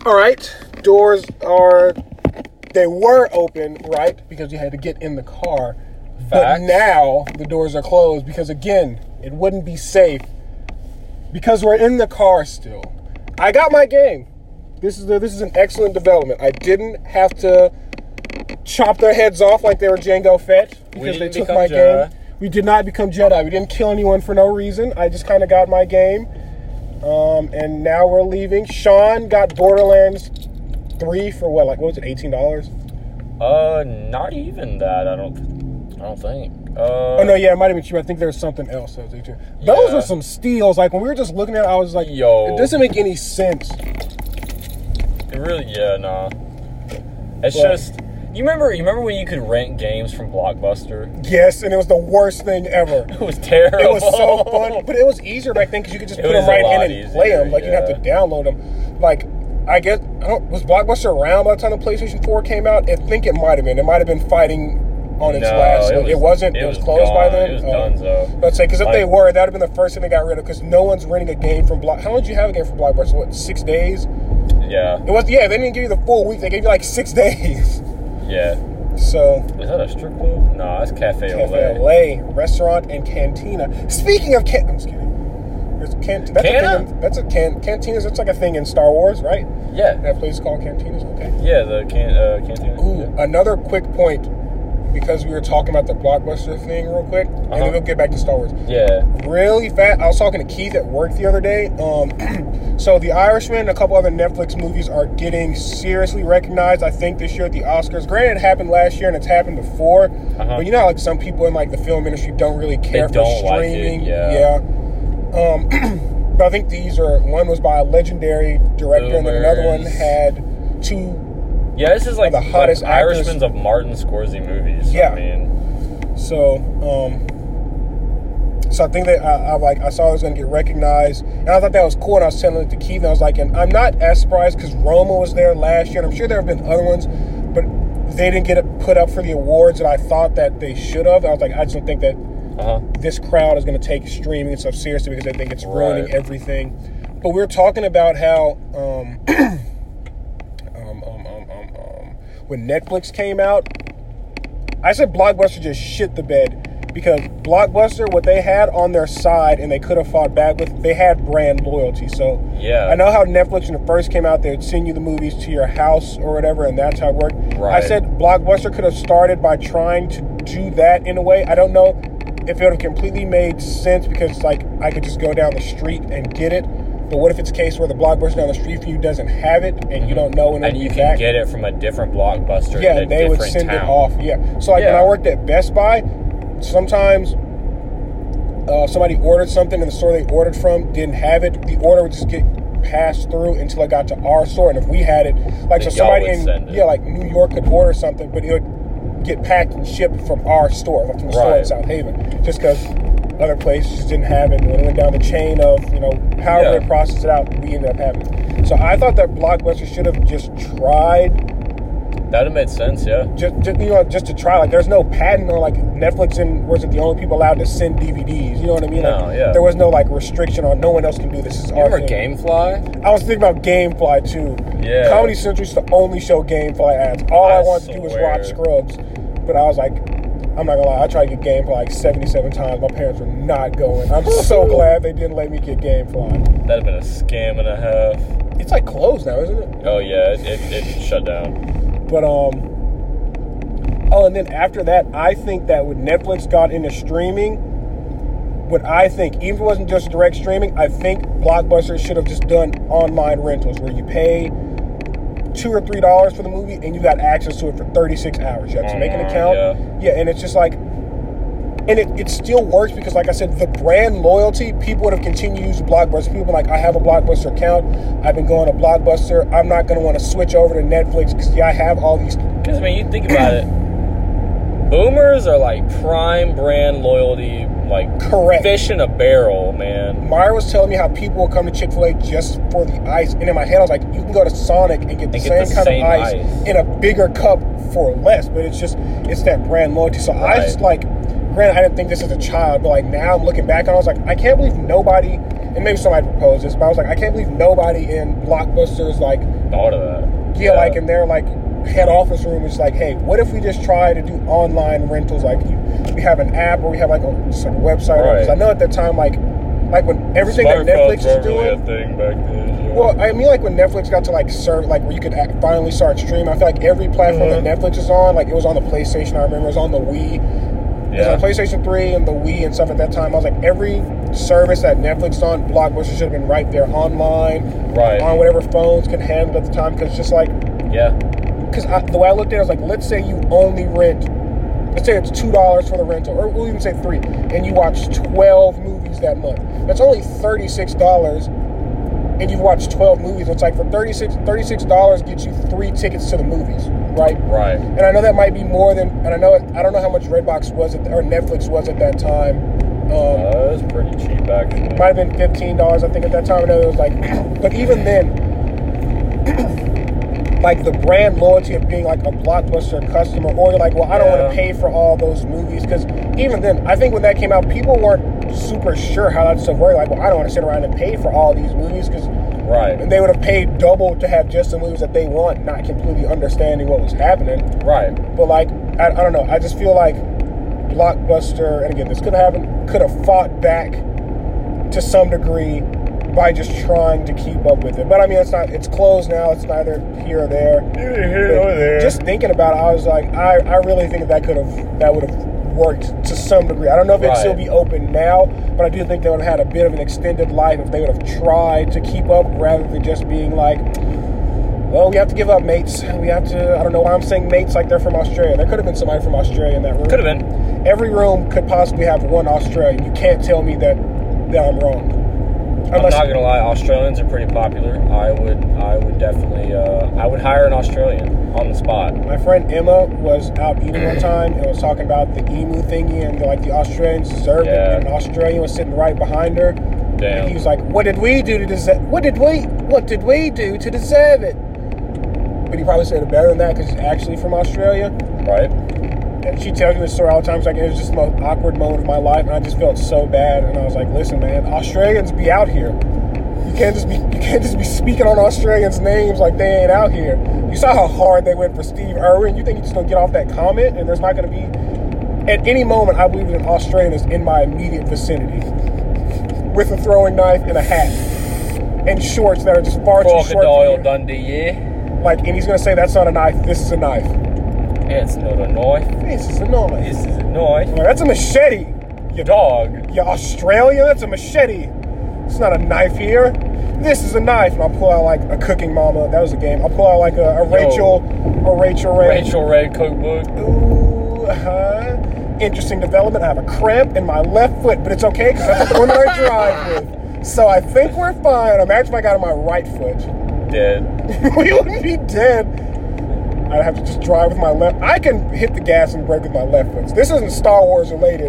All right, they were open, right? Because you had to get in the car. Facts. But now the doors are closed because, again, it wouldn't be safe because we're in the car still. I got my game. This is an excellent development. I didn't have to chop their heads off like they were Jango Fett because they took my game. We did not become Jedi. We didn't kill anyone for no reason. I just kind of got my game. And now we're leaving. Sean got Borderlands 3 for what was it, $18? Not even that, I don't think. Oh, no, yeah, it might have been cheap. I think there was something else that was 18. Those were some steals. Like, when we were just looking at it, I was like, yo, it doesn't make any sense. It really, nah. It's just... You remember when you could rent games from Blockbuster? Yes, and it was the worst thing ever. It was terrible. It was so fun, but it was easier back then because you could just put them right in and play them. Like, you didn't have to download them. Like, I guess, was Blockbuster around by the time the PlayStation 4 came out? I think it might have been. It might have been fighting on its last. It wasn't. It was closed by then. It was done, so. Let's say, because if they were, that would have been the first thing they got rid of. Because no one's renting a game from Block. How long did you have a game from Blockbuster? What, 6 days? Yeah. It was. Yeah, they didn't give you the full week. They gave you like 6 days. Yeah. So. Is that a strip club? No, that's Cafe Olé. Cafe Olé, restaurant and cantina. Speaking of I'm just kidding. There's cantinas. That's like a thing in Star Wars, right? Yeah. That place is called cantinas. Okay. Yeah, the cantina. Ooh, yeah. Another quick point, because we were talking about the Blockbuster thing real quick, and then we'll get back to Star Wars. Yeah. Really fast. I was talking to Keith at work the other day. So The Irishman and a couple other Netflix movies are getting seriously recognized, I think, this year at the Oscars. Granted, it happened last year and it's happened before, but you know how like some people in like the film industry don't really care for streaming. Like it, But I think one was by a legendary director, and then another one had two. Yeah, this is like the hottest Irishmans of Martin Scorsese movies. Yeah. I mean, so I think that I saw it was going to get recognized, and I thought that was cool. And I was telling it to Keith, and I was like, and I'm not as surprised because Roma was there last year, and I'm sure there have been other ones, but they didn't get it put up for the awards that I thought that they should have. I was like, I just don't think that this crowd is going to take streaming and stuff seriously because they think it's ruining everything. But we were talking about how when Netflix came out, I said Blockbuster just shit the bed because Blockbuster, what they had on their side and they could have fought back with, they had brand loyalty. So I know how Netflix, when it first came out, they would send you the movies to your house or whatever, and that's how it worked. Right. I said Blockbuster could have started by trying to do that in a way. I don't know if it would have completely made sense because like I could just go down the street and get it. But what if it's a case where the Blockbuster down the street for you doesn't have it and you don't know when and you can get it from a different Blockbuster in a they would different send town. it off. Yeah. So like when I worked at Best Buy, sometimes somebody ordered something and the store they ordered from didn't have it. The order would just get passed through until it got to our store. And if we had it, like so somebody in like New York could order something, but it would get packed and shipped from our store, like from the store in South Haven, just because other places didn't have it. And when it went down the chain of, however they processed it out, we ended up having it. So I thought that Blockbuster should have just tried. That would have made sense, yeah. Just to try. Like, there's no patent or, like, Netflix wasn't the only people allowed to send DVDs. You know what I mean? There was no, like, restriction on no one else can do this. This is our thing. Remember Gamefly? I was thinking about Gamefly, too. Yeah. Comedy Central used to only show Gamefly ads. All I wanted to do was watch Scrubs. But I was like, I'm not gonna lie, I tried to get Gamefly like 77 times. My parents were not going. I'm so glad they didn't let me get Gamefly. That'd have been a scam and a half. It's like closed now, isn't it? Oh yeah, it shut down. But and then after that, I think that when Netflix got into streaming, even if it wasn't just direct streaming, I think Blockbuster should have just done online rentals where you pay $2 or $3 for the movie and you got access to it for 36 hours. You have to make an account. And it's just like, and it still works because, like I said, the brand loyalty, people would have continued to use Blockbuster. People like, I have a Blockbuster account. I've been going to Blockbuster. I'm not going to want to switch over to Netflix because I have all these. Because, you think about it. Boomers are like prime brand loyalty, like correct fish in a barrel, man. Myra was telling me how people will come to Chick-fil-A just for the ice, and in my head I was like, you can go to Sonic and get the same kind of ice in a bigger cup for less, but it's that brand loyalty. So I just like, granted I didn't think this as a child, but like now I'm looking back on it, I was like, I can't believe nobody, and maybe somebody proposed this, but I was like, I can't believe nobody in Blockbuster's like thought of that. Yeah, like in their like head office room, it's like, hey, what if we just try to do online rentals? Like we have an app or we have like a website. Right. I know at that time, like when everything that Netflix is doing. Really a thing back then. Yeah. Well, I mean, like when Netflix got to like serve, like where you could finally start streaming. I feel like every platform that Netflix is on, like it was on the PlayStation. I remember it was on the Wii. It was on PlayStation 3 and the Wii and stuff at that time. I was like, every service that Netflix is on, Blockbuster should have been right there online, right, on whatever phones could handle at the time. Because just like, because the way I looked at it, I was like, let's say you only rent, let's say it's $2 for the rental, or we'll even say $3, and you watch 12 movies that month. That's only $36, and you've watched 12 movies. It's like for $36 gets you 3 tickets to the movies, right? Right. And I know that might be more than, and I don't know how much Redbox was or Netflix was at that time. It was pretty cheap actually. Might have been $15, I think, at that time. I know it was like, but even then, like the brand loyalty of being like a Blockbuster customer, or you're like, well, I don't want to pay for all those movies, because even then, I think when that came out, people weren't super sure how that stuff worked. Like, well, I don't want to sit around and pay for all these movies, because they would have paid double to have just the movies that they want, not completely understanding what was happening. Right. But like, I don't know. I just feel like Blockbuster, and again, this could have fought back to some degree by just trying to keep up with it. But I mean, it's closed now. It's neither here or there. Here or there. Just thinking about it, I was like, I really think that would have worked to some degree. I don't know if it'd still be open now, but I do think they would have had a bit of an extended life if they would have tried to keep up, rather than just being like, well, we have to give up, mates. We have to, I don't know why I'm saying mates like they're from Australia. There could have been somebody from Australia in that room. Could have been. Every room could possibly have one Australian. You can't tell me that I'm wrong. I'm not gonna lie, Australians are pretty popular. I would definitely, I would hire an Australian on the spot. My friend Emma was out eating one time and was talking about the emu thingy, and like the Australians deserved it, and an Australian was sitting right behind her. Damn. And he was like, what did we do to deserve? What did we do to deserve it? But he probably said it better than that, because he's actually from Australia. Right. And she tells me this story all the time. She's like, it was just the most awkward moment of my life, and I just felt so bad. And I was like, listen, man, Australians be out here. You can't just be speaking on Australians' names like they ain't out here. You saw how hard they went for Steve Irwin. You think you're just gonna get off that comment, and there's not gonna be, at any moment, I believe that an Australian is in my immediate vicinity with a throwing knife and a hat and shorts that are just far too short. Crocodile Dundee, yeah. Like, and he's gonna say that's not a knife. This is a knife. It's not a knife. This is a knife. This is a knife. Like, that's a machete. You dog. You Australian? That's a machete. It's not a knife here. This is a knife. And I'll pull out like a Cooking Mama. That was a game. I'll pull out like a Rachel Ray. Rachel Ray cookbook. Ooh, interesting development. I have a cramp in my left foot, but it's okay because that's the one that I drive with. So I think we're fine. Imagine if I got on my right foot. Dead. We wouldn't be dead. I'd have to just drive with my left. I can hit the gas and brake with my left foot. So this isn't Star Wars related,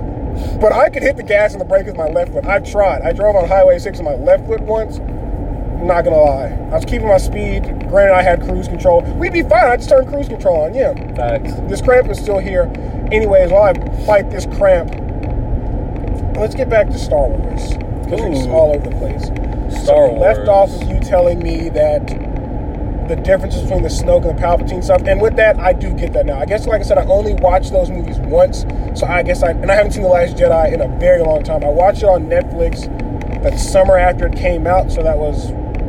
but I can hit the gas and the brake with my left foot. I've tried. I drove on Highway 6 on my left foot once. I'm not gonna lie. I was keeping my speed. Granted, I had cruise control. We'd be fine. I just turned cruise control on. Yeah. Facts. This cramp is still here. Anyways, while I fight this cramp, let's get back to Star Wars, because it's all over the place. Star Wars. Left off with you telling me that the differences between the Snoke and the Palpatine stuff, and with that, I do get that now. I guess, like I said, I only watched those movies once, so I guess I haven't seen The Last Jedi in a very long time. I watched it on Netflix that summer after it came out, so that was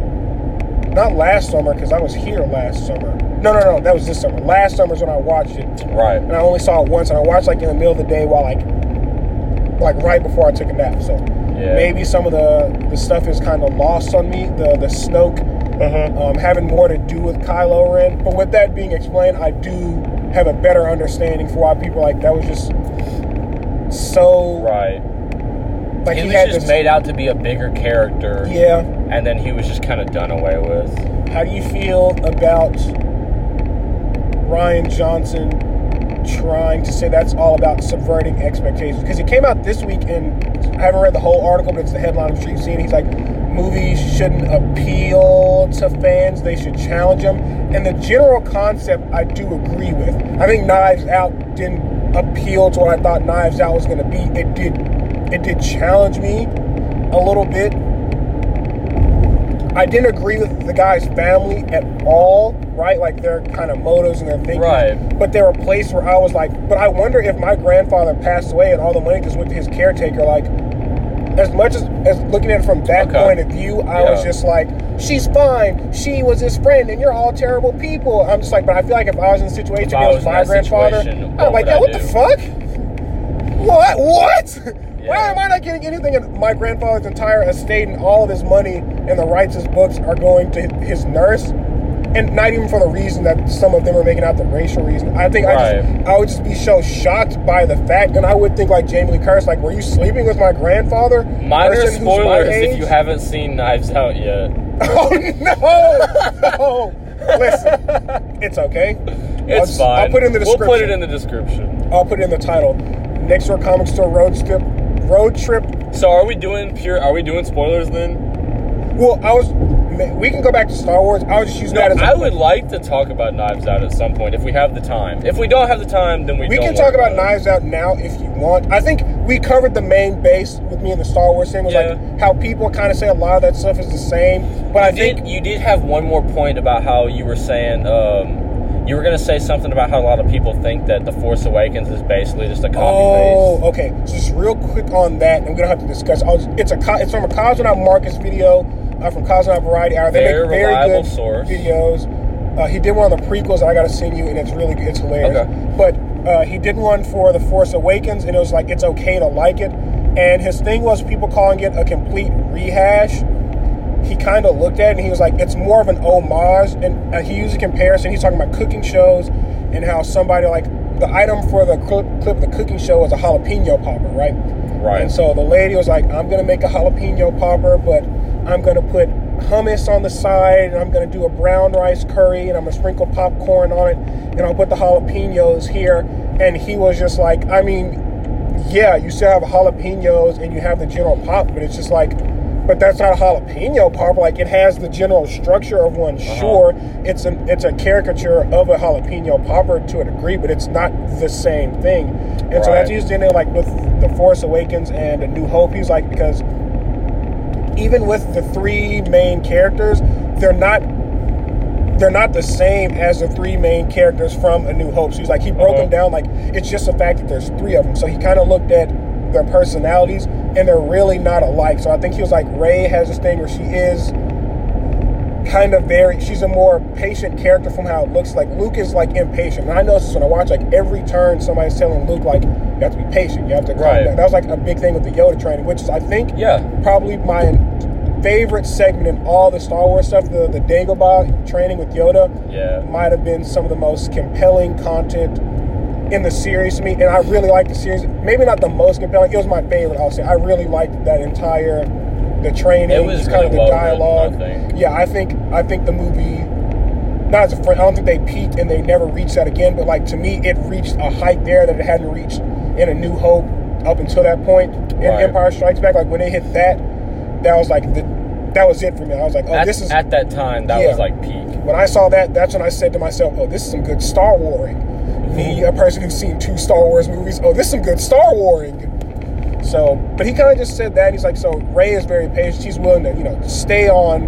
not last summer, because I was here last summer. No, that was this summer. Last summer is when I watched it. Right. And I only saw it once, and I watched like in the middle of the day while like right before I took a nap. So maybe some of the stuff is kind of lost on me. The Snoke having more to do with Kylo Ren. But with that being explained, I do have a better understanding for why people like that was just so right. Like he was just made out to be a bigger character. Yeah. And then he was just kind of done away with. How do you feel about Rian Johnson trying to say that's all about subverting expectations? Because it came out this week, and I haven't read the whole article, but it's the headline I'm sure you've seen. He's like, movies shouldn't appeal to fans, they should challenge them. And the general concept I do agree with. I think Knives Out didn't appeal to what I thought Knives Out was going to be. It did challenge me a little bit. I didn't agree with the guy's family at all, right? Like their kind of motives and their thinking. Right. But there were places where I was like, but I wonder if my grandfather passed away and all the money just went to his caretaker. Like, as much as looking at it from that point of view, I was just like, she's fine. She was his friend, and you're all terrible people. I'm just like, but I feel like if I was in a situation where it was my grandfather, I'm like, what the fuck? What? Yeah. Why am I not getting anything? And my grandfather's entire estate and all of his money and the rights to his books are going to his nurse, and not even for the reason that some of them are making out the racial reason. I think I would just be so shocked by the fact, and I would think like Jamie Lee Curtis, like, were you sleeping with my grandfather? Minor spoilers if you haven't seen Knives Out yet. Oh no! Listen, it's okay. It's fine. I'll put it in the description. We'll put it in the description. I'll put it in the title. Next Door Comic Store Road Trip. So are we doing spoilers then? Well, we can go back to Star Wars. I was just using that as I would like to talk about Knives Out at some point if we have the time. If we don't have the time, then we can talk about Knives Out now if you want. I think we covered the main base with me in the Star Wars thing. Was like how people kind of say a lot of that stuff is the same. But I think you did have one more point about how you were saying you were going to say something about how a lot of people think that The Force Awakens is basically just a copy-paste. Oh, okay. So just real quick on that, and we don't have to discuss. It's from a Cosmonaut Marcus video from Cosmonaut Variety Hour. They make very good source. Videos. He did one of the prequels that I got to send you, and it's really good. It's hilarious. Okay. But he did one for The Force Awakens, and it was like, it's okay to like it. And his thing was people calling it a complete rehash. He kind of looked at it and he was like, it's more of an homage. And he used a comparison. He's talking about cooking shows and how somebody, like, the item for the clip of the cooking show was a jalapeno popper, right? Right. And so the lady was like, I'm going to make a jalapeno popper, but I'm going to put hummus on the side, and I'm going to do a brown rice curry, and I'm going to sprinkle popcorn on it, and I'll put the jalapenos here. And he was just like, I mean, yeah, you still have jalapenos and you have the general pop, but it's just like, but that's not a jalapeno popper. Like, it has the general structure of one. Sure, it's a caricature of a jalapeno popper to a degree, but it's not the same thing. And so that's used in there, like with The Force Awakens and A New Hope. He's like, because even with the three main characters, they're not the same as the three main characters from A New Hope. So he's like, he broke them down like it's just the fact that there's three of them. So he kind of looked at their personalities, and they're really not alike. So I think he was like, Rey has this thing where she is kind of she's a more patient character from how it looks. Like Luke is like impatient. And I noticed this when I watch, like every turn somebody's telling Luke, like, you have to be patient, you have to calm down. That was like a big thing with the Yoda training, which is, I think, probably my favorite segment in all the Star Wars stuff. The Dagobah training with Yoda might have been some of the most compelling content in the series to me, and I really liked the series. Maybe not the most compelling, it was my favorite, I'll say. I really liked that entire, the training, it was kind of the dialogue. Written, yeah, I think the movie, not as a friend, I don't think they peaked and they never reached that again, but like, to me, it reached a height there that it hadn't reached in A New Hope up until that point in Empire Strikes Back. Like, when they hit that was like that was it for me. I was like, this is at that time, that was like peak. When I saw that, that's when I said to myself, this is some good Star Waring. Me, a person who's seen 2 Star Wars movies, this is some good Star Waring. So, but he kind of just said that. He's like, so Rey is very patient. She's willing to, stay on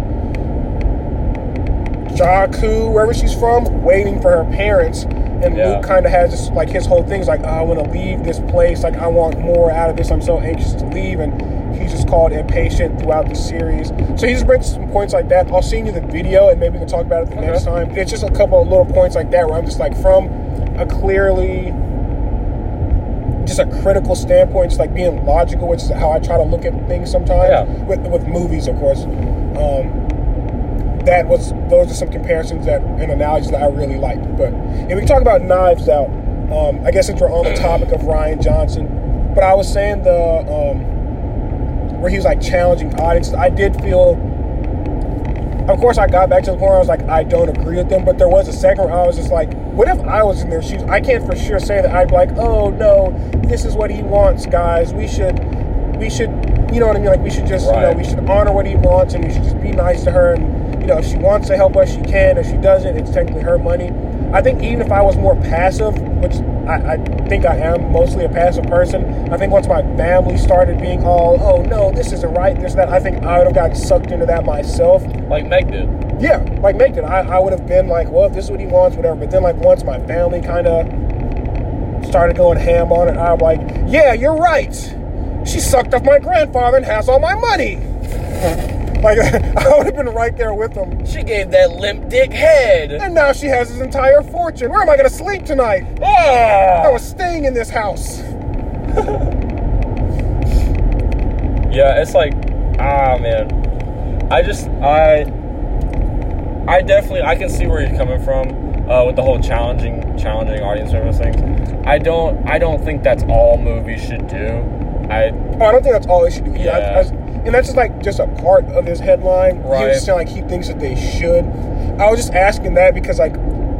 Jakku, wherever she's from, waiting for her parents. And Luke kind of has this, like, his whole thing's like, I want to leave this place. Like, I want more out of this. I'm so anxious to leave. And he's just called impatient throughout the series. So he just brings some points like that. I'll send you the video, and maybe we can talk about it the next time. It's just a couple of little points like that where I'm just like, from a clearly just a critical standpoint, just like being logical, which is how I try to look at things sometimes with movies, of course. Those are some comparisons and analogies that I really liked. But if we can talk about Knives Out, I guess since we're on the topic of Rian Johnson, but I was saying where he was like challenging audiences, I did feel, of course, I got back to the point where I was like, I don't agree with them, but there was a second where I was just like, what if I was in their shoes? I can't for sure say that I'd be like, oh no, this is what he wants, guys. We should, you know what I mean? Like, we should just, we should honor what he wants, and we should just be nice to her. And, if she wants to help us, she can. If she doesn't, it's technically her money. I think even if I was more passive, which I think I am mostly a passive person, I think once my family started being all, oh no, this isn't right, this, that, I think I would have gotten sucked into that myself. Like Meg did. Yeah, like Meg did. I would have been like, well, if this is what he wants, whatever. But then, like, once my family kind of started going ham on it, I'm like, yeah, you're right. She sucked off my grandfather and has all my money. Like, I would have been right there with them. She gave that limp dick head. And now she has his entire fortune. Where am I going to sleep tonight? Ah! I was staying in this house. Yeah, it's like, man. I definitely, I can see where you're coming from with the whole challenging audience and everything. I don't think that's all movies should do. I don't think that's all they should do. Yeah. And that's just a part of his headline. Right. He was saying like he thinks that they should. I was just asking that because like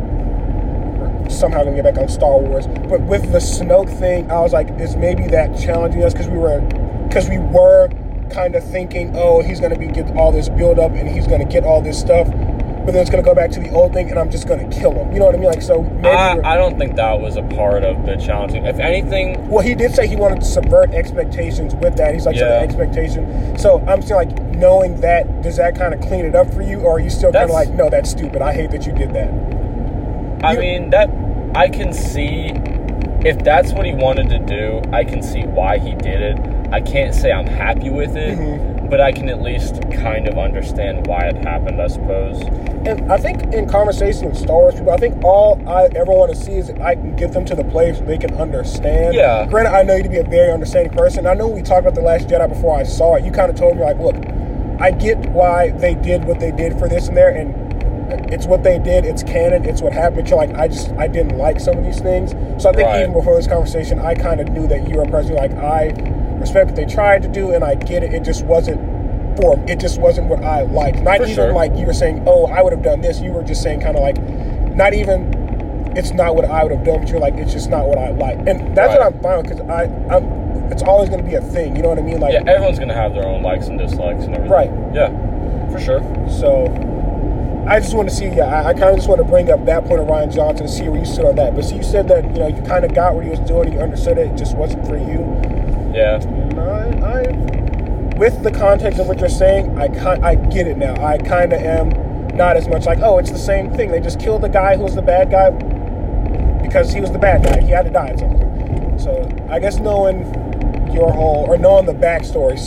somehow gonna get back on Star Wars, but with the Snoke thing, I was like, is maybe that challenging us because we were kind of thinking, oh, he's gonna get all this build up and he's gonna get all this stuff, but then it's gonna go back to the old thing and I'm just gonna kill him. You know what I mean? Like, so maybe I don't think that was a part of the challenging. If anything, well, he did say he wanted to subvert expectations with that. He's like, so the expectation. So I'm still like, knowing that, does that kind of clean it up for you, or are you still kind of like, no, that's stupid. I hate that you did that. I mean, that I can see if that's what he wanted to do. I can see why he did it. I can't say I'm happy with it, but I can at least kind of understand why it happened, I suppose. And I think in conversation with Star Wars people, I think all I ever want to see is that I can get them to the place where they can understand. Yeah. Granted, I know you to be a very understanding person. I know we talked about The Last Jedi before I saw it. You kind of told me, like, look, I get why they did what they did for this and there, and it's what they did, it's canon, it's what happened. But you're like, I didn't like some of these things. So I think even before this conversation, I kind of knew that you were a person like, I respect what they tried to do, and I get it. It just wasn't for me. It just wasn't what I liked. Not for even like you were saying, oh, I would have done this. You were just saying kind of like, not even, it's not what I would have done, but you're like, it's just not what I like. And that's what I'm fine with, because it's always going to be a thing. You know what I mean? Like, yeah, everyone's going to have their own likes and dislikes and everything. Right. Yeah, for sure. So I just want to see, I kind of just want to bring up that point of Rian Johnson and see where you stood on that. But see, you said that, you know, you kind of got what he was doing, you understood it just wasn't for you. Yeah. And I with the context of what you're saying, I get it now. I kind of am not as much like, oh, it's the same thing. They just killed the guy who was the bad guy because he was the bad guy. He had to die at some point. So I guess knowing knowing the backstory,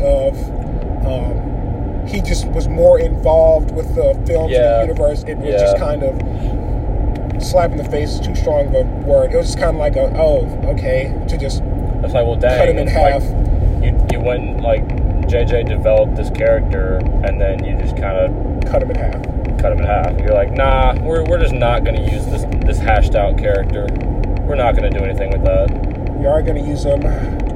of he just was more involved with the films and the universe. It was just kind of slap in the face is too strong of a word. It was just kind of like to just it's like, well, dang, cut him in half. Like, you went like JJ developed this character and then you just kind of cut him in half. You're like, nah, we're just not going to use this hashed out character. We're not going to do anything with that. We are going to use him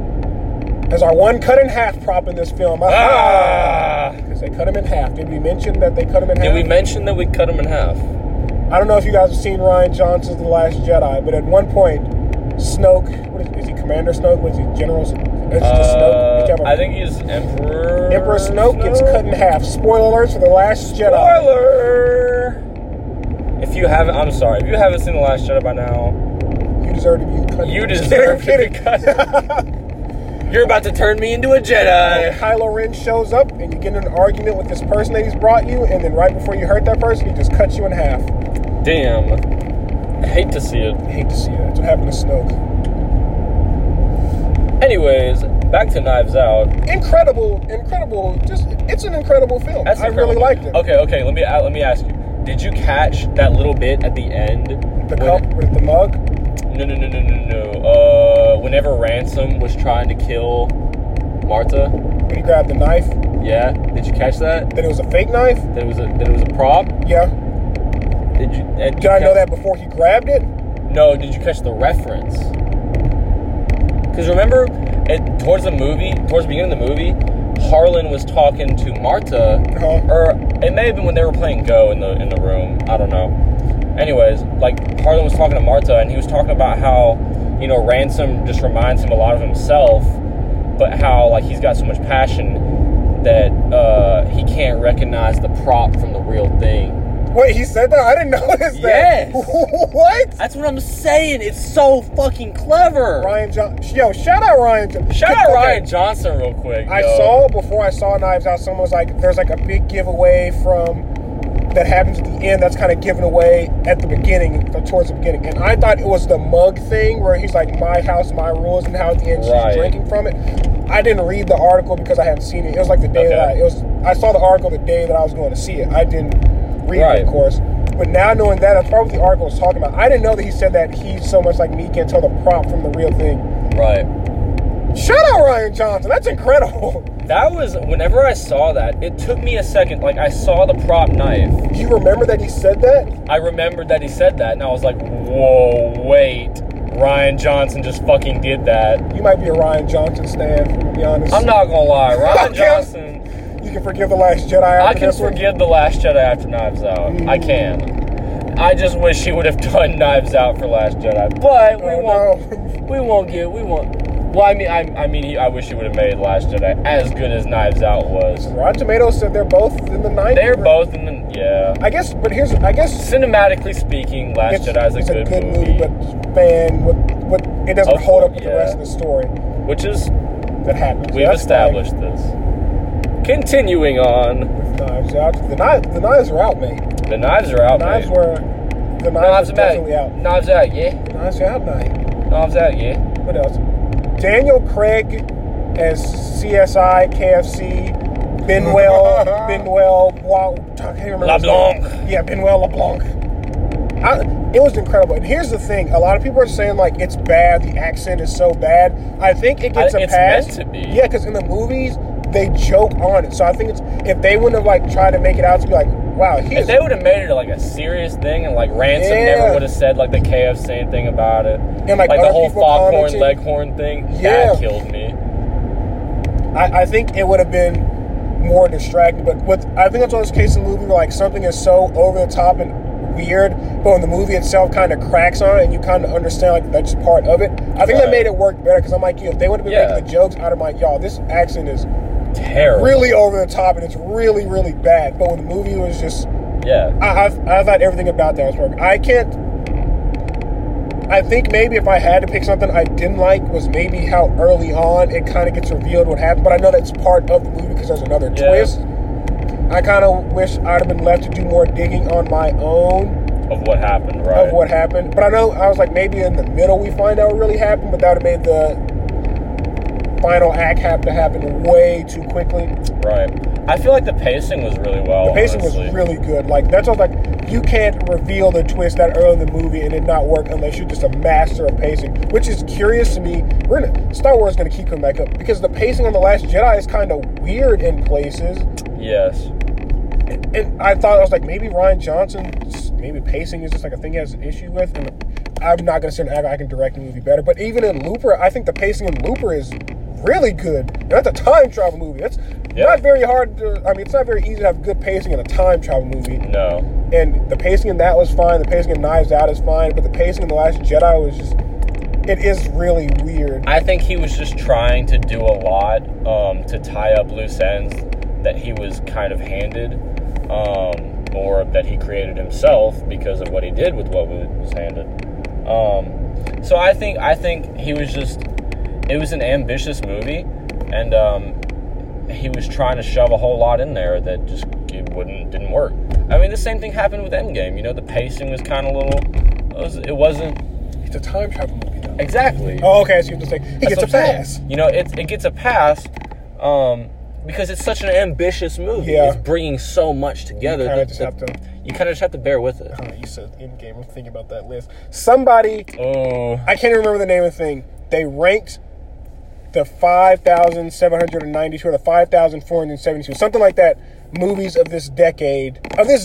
as our one cut in half prop in this film. Because they cut him in half. Did we mention that they cut him in half? Did we mention that we cut him in half? I don't know if you guys have seen Rian Johnson's The Last Jedi, but at one point, Snoke, is he Commander Snoke? Was he General? Is it just Snoke? I think he's Emperor. Emperor Snoke gets cut in half. Spoiler alerts for The Last Jedi. Spoiler! If you haven't seen The Last Jedi by now, you deserve to be cut. You deserve to be cut. You're about to turn me into a Jedi. Kylo Ren shows up, and you get in an argument with this person that he's brought you, and then right before you hurt that person, he just cuts you in half. Damn. I hate to see it. That's what happened to Snoke. Anyways, back to Knives Out. Incredible. It's an incredible film. I really liked it. Okay. Let me ask you. Did you catch that little bit at the end? The cup with the mug? No. Whenever Ransom was trying to kill Martha, when he grabbed the knife. Yeah. Did you catch that? That it was a fake knife. That it was a prop. Yeah. Did I know that before he grabbed it? No. Did you catch the reference? Because remember, towards the beginning of the movie, Harlan was talking to Martha, or it may have been when they were playing Go in the room. I don't know. Anyways, like Harlan was talking to Martha, and he was talking about how, you know, Ransom just reminds him a lot of himself, but how like he's got so much passion that he can't recognize the prop from the real thing. Wait, he said that? I didn't notice that. Yes. What? That's what I'm saying. It's so fucking clever. Rian Johnson. Yo, shout out Rian Johnson. Shout out Rian Johnson real quick. I saw, before I saw Knives Out, someone was like, there's like a big giveaway that happens at the end that's kind of given away at the beginning, towards the beginning. And I thought it was the mug thing where he's like, my house, my rules, and how at the end she's drinking from it. I didn't read the article because I haven't seen it. It was like the day I saw the article the day that I was going to see it. I didn't read it, of course. But now knowing that, that's probably what the article was talking about. I didn't know that he said that he's so much like me, can't tell the prop from the real thing. Right. Shout out Rian Johnson. That's incredible. That was, whenever I saw that, it took me a second. Like, I saw the prop knife. Do you remember that he said that? I remembered that he said that, and I was like, whoa, wait. Rian Johnson just fucking did that. You might be a Rian Johnson stan, to be honest. I'm not gonna lie. Rian Johnson... You can forgive The Last Jedi after I can forgive The Last Jedi after Knives Out. I can. I just wish he would have done Knives Out for Last Jedi. But we won't. Well, I wish he would have made Last Jedi as good as Knives Out was. Rotten Tomatoes said they're both in the 90s. They're both in the, yeah. I guess cinematically speaking, Last Jedi is a good movie. But it doesn't hold up with the rest of the story. Which is that happens. We've established this. Continuing on. With Knives Out. The knives are out, mate. The knives are out, mate. The knives are definitely out. Knives out, yeah. Knives are out, mate. Knives out, yeah. What else? Daniel Craig as CSI, KFC, Benoit LeBlanc. Yeah, Benoit LeBlanc. It was incredible. And here's the thing. A lot of people are saying, like, it's bad. The accent is so bad. I think it gets a pass. It's meant to be. Yeah, because in the movies, they joke on it. So I think if they wouldn't have, like, tried to make it out to be like, wow, if they would have made it like a serious thing and like Ransom never would have said like the KFC thing about it, and like the whole foghorn leghorn thing, that killed me. I think it would have been more distracting, but I think that's one of those cases in the movie where like something is so over the top and weird, but when the movie itself kind of cracks on it and you kind of understand like that's part of it, I think that made it work better because I'm like, if they would have been making the jokes out of my y'all, this accent is terrible, really over the top, and it's really, really bad. But when the movie was just, I thought everything about that was perfect. I think maybe if I had to pick something I didn't like was maybe how early on it kind of gets revealed what happened. But I know that's part of the movie because there's another twist. I kind of wish I'd have been left to do more digging on my own of what happened, right? Of what happened. But I know I was like maybe in the middle we find out what really happened, but that would have made the final act have to happen way too quickly. Right. I feel like the pacing was really well. The pacing was really good. Like that's what like you can't reveal the twist that early in the movie and it not work unless you're just a master of pacing, which is curious to me. Star Wars is gonna keep coming back up because the pacing on The Last Jedi is kind of weird in places. Yes. And I thought I was like maybe Rian Johnson, maybe pacing is just like a thing he has an issue with, and I'm not gonna say I can direct the movie better. But even in Looper, I think the pacing in Looper is really good. And that's a time travel movie. That's not very hard it's not very easy to have good pacing in a time travel movie. No. And the pacing in that was fine. The pacing in Knives Out is fine. But the pacing in The Last Jedi was just, it is really weird. I think he was just trying to do a lot to tie up loose ends that he was kind of handed, or that he created himself because of what he did with what was handed. So I think he was just, it was an ambitious movie, and he was trying to shove a whole lot in there that just didn't work. I mean, the same thing happened with Endgame. You know, the pacing was kind of it wasn't. It's a time travel movie, though. Exactly. Oh, okay. So you have to say he gets a pass. You know, it gets a pass because it's such an ambitious movie. Yeah. It's bringing so much together. You kind of just have to bear with it. You said Endgame. I'm thinking about that list. Somebody. I can't even remember the name of the thing. They ranked the 5,792 or the 5,472, something like that, movies of this decade.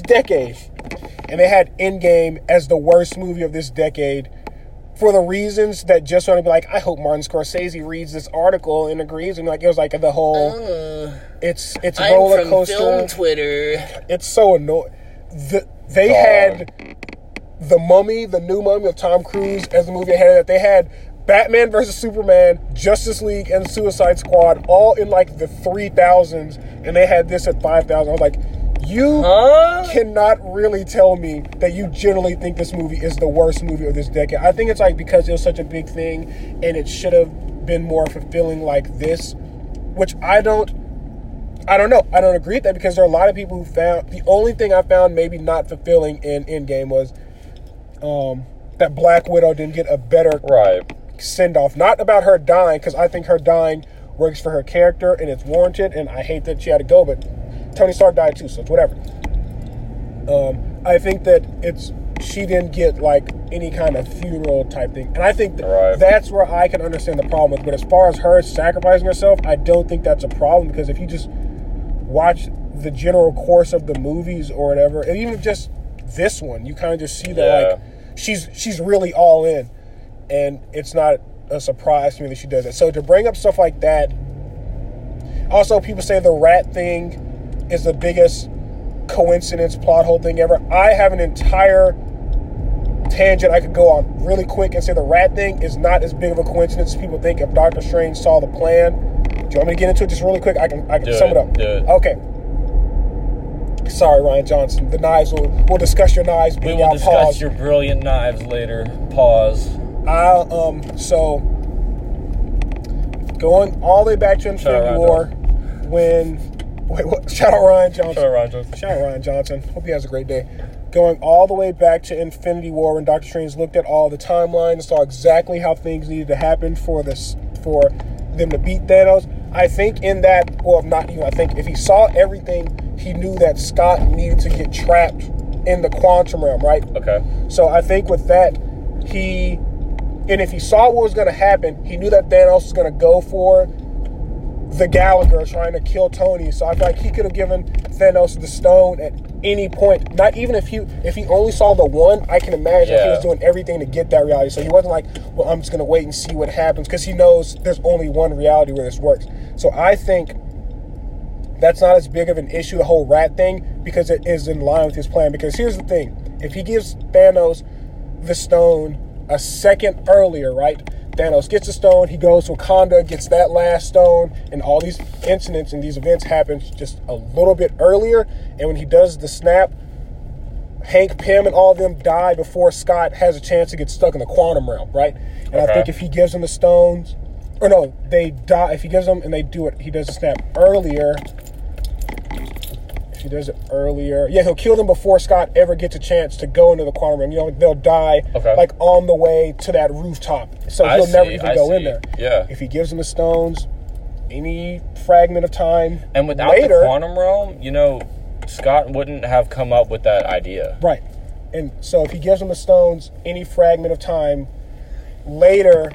And they had Endgame as the worst movie of this decade for the reasons that just want to be like, I hope Martin Scorsese reads this article and agrees. And like it was like the whole, it's roller coaster. I'm from film Twitter. It's so annoying. They had The Mummy, the new Mummy of Tom Cruise as the movie ahead of that. They had Batman vs. Superman, Justice League, and Suicide Squad all in like the 3,000s, and they had this at 5,000. I was like, You cannot really tell me that you generally think this movie is the worst movie of this decade. I think it's like because it was such a big thing and it should have been more fulfilling like this, which I don't know. I don't agree with that because there are a lot of people who found, the only thing I found maybe not fulfilling in Endgame was that Black Widow didn't get a better send-off. Not about her dying, because I think her dying works for her character and it's warranted, and I hate that she had to go, but Tony Stark died too, so it's whatever. I think that she didn't get like any kind of funeral type thing, and I think that's where I can understand the problem with. But as far as her sacrificing herself, I don't think that's a problem, because if you just watch the general course of the movies or whatever, and even just this one, you kind of just see that like she's really all in, and it's not a surprise to me that she does it. So to bring up stuff like that, also people say the rat thing is the biggest coincidence plot hole thing ever. I have an entire tangent I could go on really quick and say the rat thing is not as big of a coincidence as people think. If Doctor Strange saw the plan, do you want me to get into it just really quick? I can sum it up. Do it. Okay. Sorry, Ryan Johnson. The knives, we'll discuss your knives. We will discuss your brilliant knives later. Pause. So going all the way back to Infinity War, shout out Ryan Johnson. Shout out Ryan Johnson. Hope he has a great day. Going all the way back to Infinity War, when Doctor Strange looked at all the timeline and saw exactly how things needed to happen for them to beat Thanos. I think in that, well, not even. I think if he saw everything, he knew that Scott needed to get trapped in the quantum realm, right? Okay. So I think with that, and if he saw what was going to happen, he knew that Thanos was going to go for the Gallagher trying to kill Tony. So I feel like he could have given Thanos the stone at any point. Not even if he only saw the one, I can imagine he was doing everything to get that reality. So he wasn't like, well, I'm just going to wait and see what happens, because he knows there's only one reality where this works. So I think that's not as big of an issue, the whole rat thing, because it is in line with his plan. Because here's the thing. If he gives Thanos the stone a second earlier, right? Thanos gets the stone, he goes to Wakanda, gets that last stone, and all these incidents and these events happen just a little bit earlier. And when he does the snap, Hank Pym and all of them die before Scott has a chance to get stuck in the quantum realm, right? And I think if he gives them the stones, or no, they die. If he gives them and they do it, he does the snap earlier. If he does it earlier, he'll kill them before Scott ever gets a chance to go into the quantum realm. You know, they'll die like on the way to that rooftop, so he'll never even go in there. Yeah. If he gives them the stones, any fragment of time, and without the quantum realm, you know, Scott wouldn't have come up with that idea. Right. And so if he gives them the stones, any fragment of time later,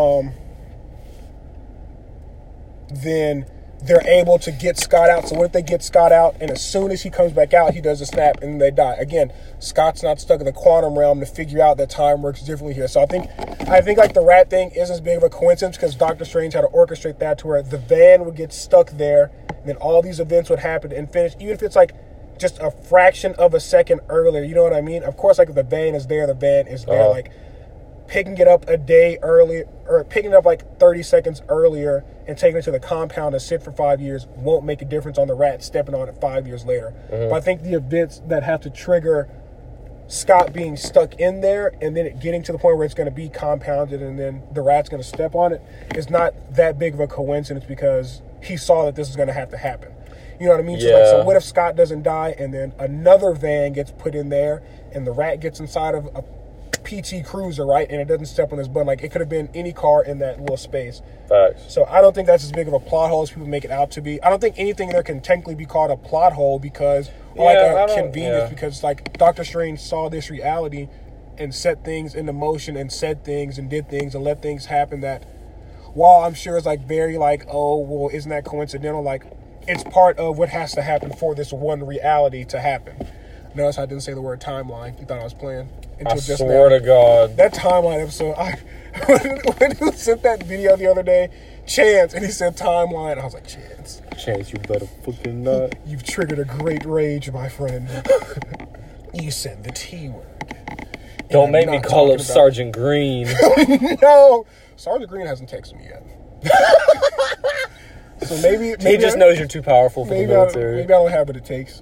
then they're able to get Scott out. So what if they get Scott out, and as soon as he comes back out, he does a snap and they die? Again, Scott's not stuck in the quantum realm to figure out that time works differently here. So I think like the rat thing isn't as big of a coincidence, because Doctor Strange had to orchestrate that to where the van would get stuck there, and then all these events would happen and finish, even if it's like just a fraction of a second earlier. You know what I mean? Of course, like if the van is there, the van is there. Like picking it up a day early, or picking it up like 30 seconds earlier and taking it to the compound to sit for 5 years won't make a difference on the rat stepping on it 5 years later. But I think the events that have to trigger Scott being stuck in there and then it getting to the point where it's going to be compounded and then the rat's going to step on it is not that big of a coincidence, because he saw that this is going to have to happen. You know what I mean? So what if Scott doesn't die and then another van gets put in there and the rat gets inside of a PT Cruiser, right? And it doesn't step on this button. Like, it could have been any car in that little space. Facts. So I don't think that's as big of a plot hole as people make it out to be. I don't think anything there can technically be called a plot hole, because, or like a convenience, because like Doctor Strange saw this reality and set things into motion and said things and did things and let things happen that, while I'm sure it's like very like, oh, well, isn't that coincidental? Like, it's part of what has to happen for this one reality to happen. Notice I didn't say the word timeline. You thought I was playing. I swear to God. That timeline episode, when he sent that video the other day, Chance, and he said timeline, I was like, Chance, you better fucking not. You've triggered a great rage, my friend. You said the T word. Don't make me call up Sergeant Green. No, Sergeant Green hasn't texted me yet. So maybe he just knows you're too powerful for the military. Maybe I don't have what it takes.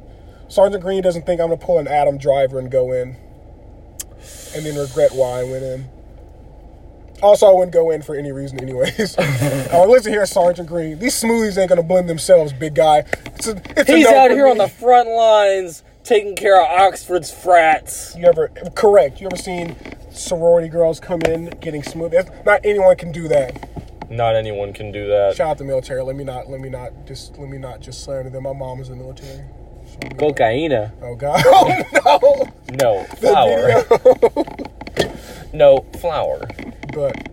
Sergeant Green doesn't think I'm going to pull an Adam Driver and go in. And then regret why I went in. Also, I wouldn't go in for any reason anyways. Listen here, Sergeant Green. These smoothies ain't going to blend themselves, big guy. He's out here on the front lines taking care of Oxford's frats. Correct. You ever seen sorority girls come in getting smooth? Not anyone can do that. Not anyone can do that. Shout out the military. Let me not just slander them. My mom was in the military. Cocaina. Oh God. Oh no. No flour. No flour. But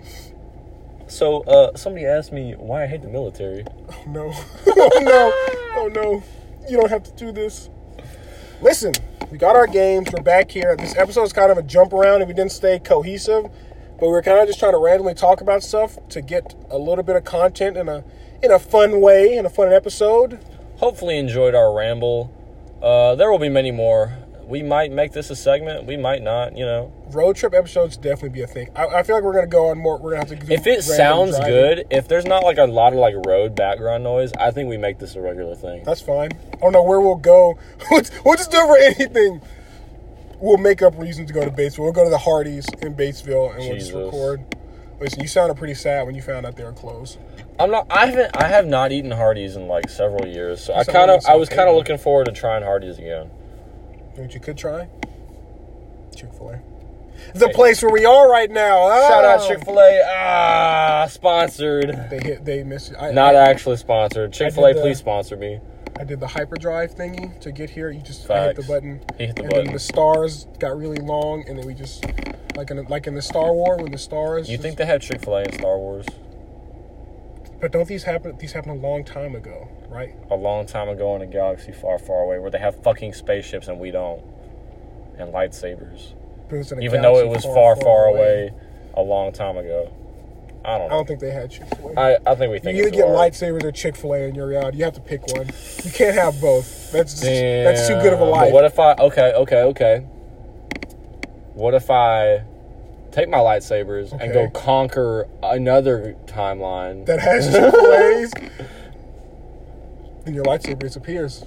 so somebody asked me why I hate the military. Oh no. Oh no. Oh no. You don't have to do this. Listen, we got our games. We're back here. This episode is kind of a jump around and we didn't stay cohesive, but we're kind of just trying to randomly talk about stuff to get a little bit of content in a fun way, in a fun episode. Hopefully enjoyed our ramble. There will be many more. We might make this a segment. We might not, Road trip episodes definitely be a thing. I feel like we're going to go on more. We're going to have to do if it sounds driving. Good, if there's not like a lot of road background noise, I think we make this a regular thing. That's fine. I don't know where we'll go. We'll just do it for anything. We'll make up reasons to go to Batesville. We'll go to the Hardee's in Batesville and we'll just record. Listen, you sounded pretty sad when you found out they were closed. I have not eaten Hardee's in several years, so I was kind of looking forward to trying Hardee's again. You know what you could try? Chick-fil-A. The place where we are right now. Shout out Chick-fil-A. Sponsored. They missed it. Not actually sponsored. Chick-fil-A, please sponsor me. I did the hyperdrive thingy to get here. You just hit the button. Then the stars got really long, and then we just like in the Star Wars when the stars. You think they had Chick-fil-A in Star Wars? But don't these happen? These happened a long time ago, right? A long time ago in a galaxy far, far away, where they have fucking spaceships and we don't, and lightsabers. Even though it was far, far away a long time ago. I don't know. I don't think they had Chick-fil-A. I think we think you either get lightsabers or Chick-fil-A in your reality. You have to pick one. You can't have both. That's too good of a life. But what if okay. What if I take my lightsabers and go conquer another timeline that has Chick-fil-A's? Then your lightsaber disappears.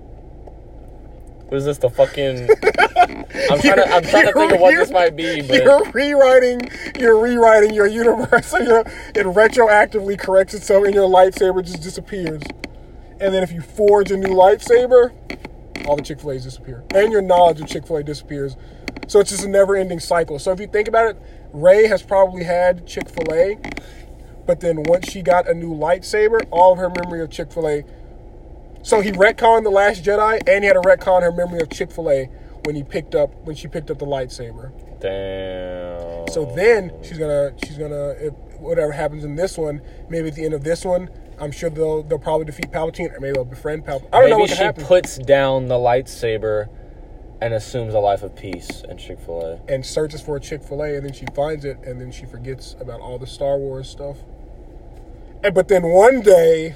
What is this, the fucking... I'm trying to think of what this might be, but... You're rewriting your universe, so it retroactively corrects itself and your lightsaber just disappears. And then if you forge a new lightsaber, all the Chick-fil-A's disappear. And your knowledge of Chick-fil-A disappears. So it's just a never-ending cycle. So if you think about it, Rey has probably had Chick-fil-A, but then once she got a new lightsaber, all of her memory of Chick-fil-A... So he retconned The Last Jedi, and he had to retcon her memory of Chick-fil-A when she picked up the lightsaber. Damn. So then she's gonna if whatever happens in this one, maybe at the end of this one, I'm sure they'll probably defeat Palpatine, or maybe they'll befriend Palpatine. I don't know what could happen. Maybe she puts down the lightsaber and assumes a life of peace in Chick-fil-A. And searches for a Chick-fil-A, and then she finds it, and then she forgets about all the Star Wars stuff. But then one day,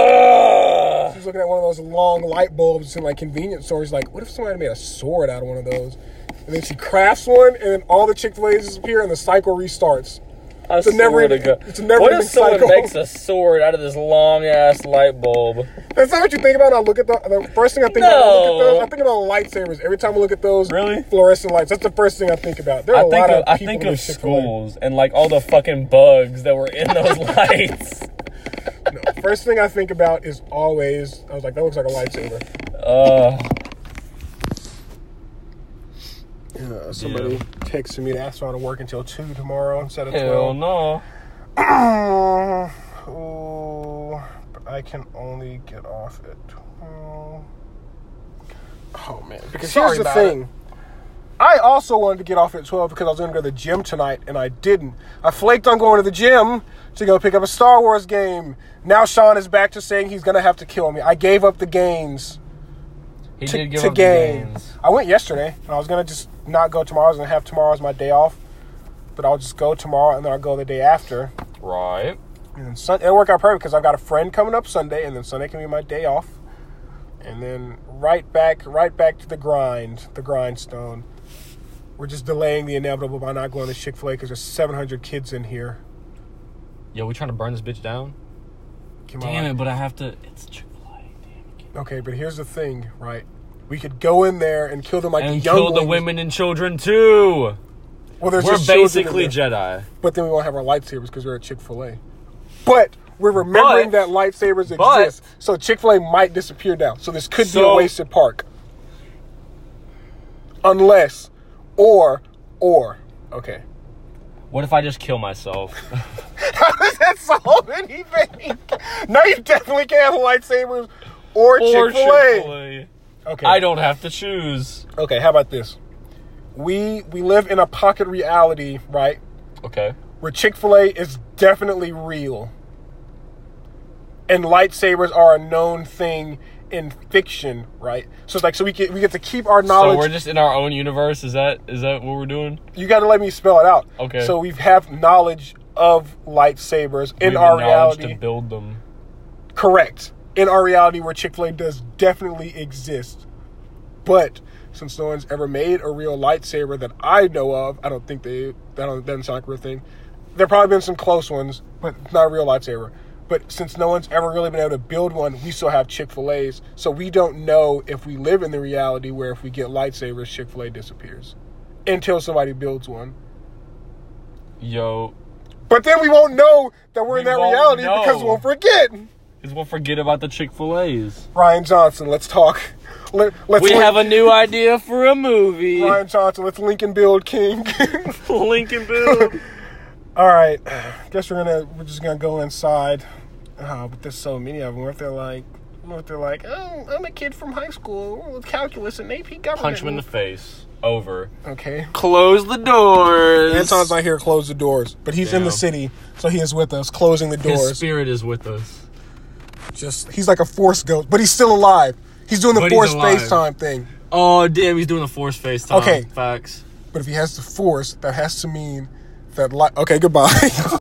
she's looking at one of those long light bulbs in convenience stores. Like, what if somebody made a sword out of one of those? And then she crafts one, and then all the Chick-fil-A's disappear, and the cycle restarts. It's a never-ending cycle. What if someone makes a sword out of this long-ass light bulb? That's not what you think about when I look at the first thing I think about when I look at those. I think about lightsabers. Every time I look at those fluorescent lights, that's the first thing I think about. There are a lot of people I think of schools and all the fucking bugs that were in those lights. No, first thing I think about is always, I was like, that looks like a lightsaber. Somebody texted me to ask me how to work until 2 tomorrow instead of 12. Hell no. But I can only get off at 12. Oh, man. Because here's the thing. I also wanted to get off at 12 because I was going to go to the gym tonight, and I didn't. I flaked on going to the gym to go pick up a Star Wars game. Now Sean is back to saying he's going to have to kill me. I gave up the games. He did give up the games. I went yesterday, and I was going to just not go tomorrow. I was going to have tomorrow as my day off. But I'll just go tomorrow, and then I'll go the day after. Right. And then it'll work out perfect because I've got a friend coming up Sunday, and then Sunday can be my day off. And then right back to the grindstone. We're just delaying the inevitable by not going to Chick-fil-A because there's 700 kids in here. Yo, we trying to burn this bitch down? Damn it, but I have to... It's Chick-fil-A. Damn it. Okay, but here's the thing, right? We could go in there and kill them like and the young kill the women and children too. Well, there's We're just children basically in there. Jedi. But then we won't have our lightsabers because we're at Chick-fil-A. But we're remembering that lightsabers exist. So Chick-fil-A might disappear now. So this could be a wasted park. Unless, or, okay. What if I just kill myself? How does that solve anything? No, you definitely can't have lightsabers or Chick-fil-A. Okay. I don't have to choose. Okay, how about this? We live in a pocket reality, right? Okay. Where Chick-fil-A is definitely real. And lightsabers are a known thing in fiction, right? So it's like, so we get to keep our knowledge. So we're just in our own universe. Is that what we're doing? You got to let me spell it out. Okay. So we have knowledge of lightsabers in our reality. To build them. Correct. In our reality, where Chick-fil-A does definitely exist, but since no one's ever made a real lightsaber that I know of, I don't think that doesn't sound like a real thing. There probably been some close ones, but not a real lightsaber. But since no one's ever really been able to build one, we still have Chick-fil-A's. So we don't know if we live in the reality where if we get lightsabers, Chick-fil-A disappears. Until somebody builds one. Yo. But then we won't know that we're in that reality because we'll forget. Because we'll forget about the Chick-fil-A's. Rian Johnson, let's talk. We have a new idea for a movie. Rian Johnson, let's link and build, King. Link and build. All right. Guess we're just gonna go inside. But there's so many of them. What if they're like, oh, I'm a kid from high school with calculus and AP government. Punch him in the face. Over. Okay. Close the doors. Anton's not here. Close the doors. But he's in the city, so he is with us, closing the doors. His spirit is with us. He's like a force ghost, but he's still alive. He's doing the force FaceTime thing. Oh, damn, he's doing the force FaceTime. Okay. Facts. But if he has the force, that has to mean that okay, goodbye.